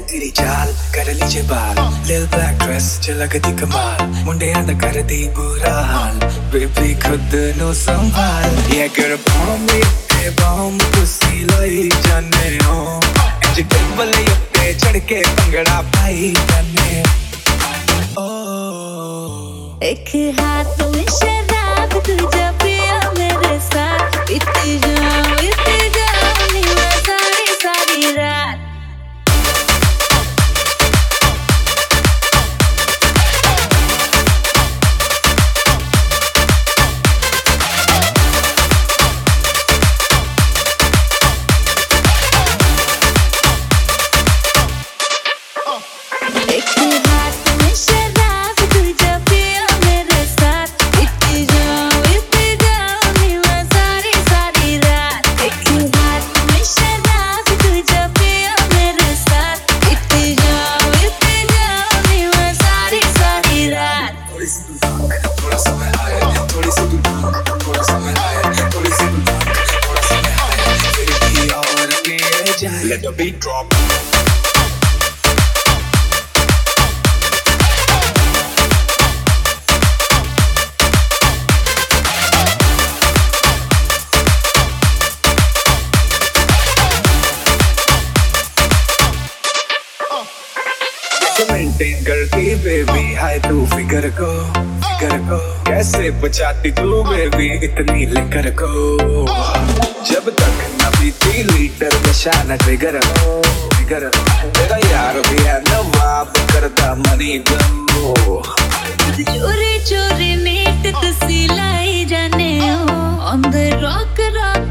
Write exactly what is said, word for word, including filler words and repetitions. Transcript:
तेरी चाल कर लीजे बाल लिल ब्लैक ड्रेस च लगदी कमाल मुंडियां दा करदी बुरा हाल बेबी खुद नु संभाल ये girl bomb ते bomb तुसी लाई जाने हो इंज टेबल उत्ते चढ़ के भंगड़ा पाई जाने ओ एक हाथ में शराब दूजा पिया मेरे साथ पीती जाऊं पीती जाऊं नीला सारी सारी रात एक हाथ में शराब दूजा पिया मेरे साथ पीती जाऊं पीती जाऊं नीला सारी सारी रात एक हाथ में शराब दूजा पिया मेरे साथ पीती जाऊं पीती जाऊं नीला सारी सारी रात थोड़ी सी तू जान थोड़ा सा मैं आया थोड़ी सी तू जान थोड़ा सा मैं आया थोड़ी सी तू जान थोड़ा सा मैं आया फिर भी और मेरे जान let the beat drop maintain करती बेबी हाय तू फिगर को फिगर को कैसे बचाती तू बेबी इतनी लेकर को जब तक न पीती लीटर नशा न ट्रिगर हो ट्रिगर तेरा यार भी है नवाब करता मनी गो चोरी चोरी नीट तुसी लाई जाने हो on the rock rock